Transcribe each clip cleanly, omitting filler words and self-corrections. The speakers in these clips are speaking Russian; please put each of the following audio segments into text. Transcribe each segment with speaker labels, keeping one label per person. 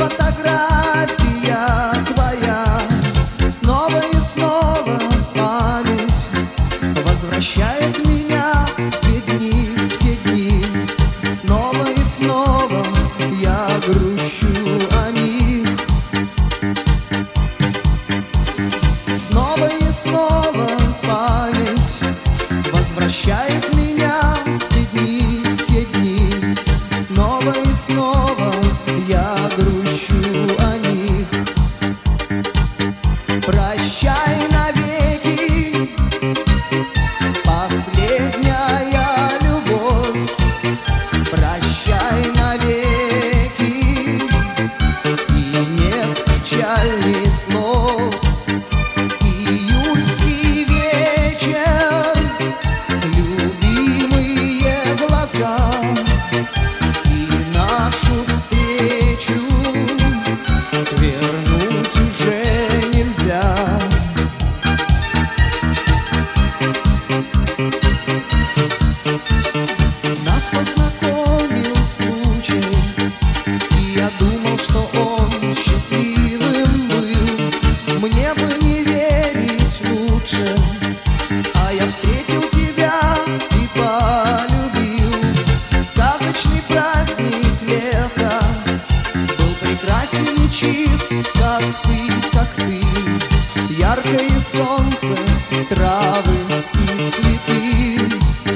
Speaker 1: фотография твоя. Снова и снова память возвращает меня в те дни. Снова и снова я грущу о них. Снова и снова память возвращает меня в те дни. Снова и снова я грущу о них. Прощай навеки, последняя любовь. Прощай навеки, и нет печальней слов. Июльский вечер, любимые глаза, и нашу встречу вернуть уже нельзя. Нас познакомил случай, и я думал, что он счастливым был. Мне бы не верить лучше, а я встретил тебя и полюбил. Сказочный праздник лета был прекрасен и чист, как ты. Яркое солнце, травы и цветы.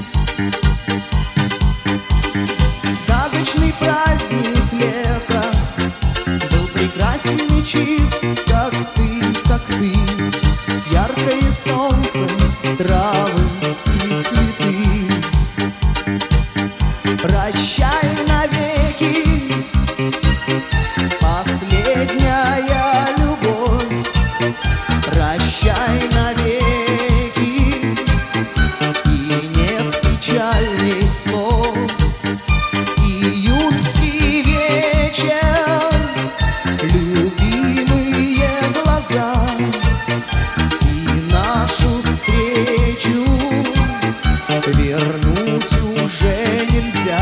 Speaker 1: Сказочный праздник лета был прекрасен и чист, как ты. Яркое солнце, травы и цветы. Прощай навеки, последняя любовь. Прощай навеки, и нет печальней слов. Июльский вечер, любимые глаза, и нашу встречу вернуть уже нельзя.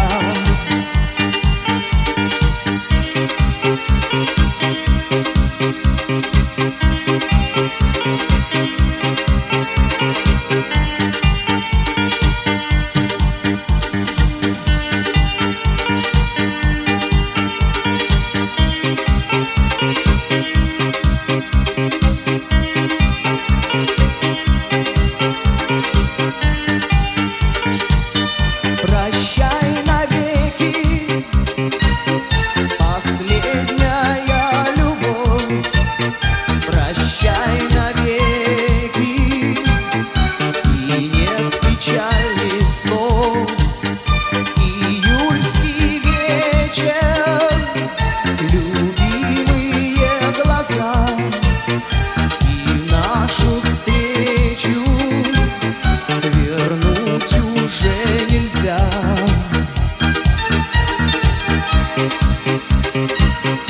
Speaker 1: Прощай навеки, последняя любовь. Прощай навеки, и нет печальней слов. Июльский вечер, любимые глаза, и нашу встречу вернуть уже нельзя.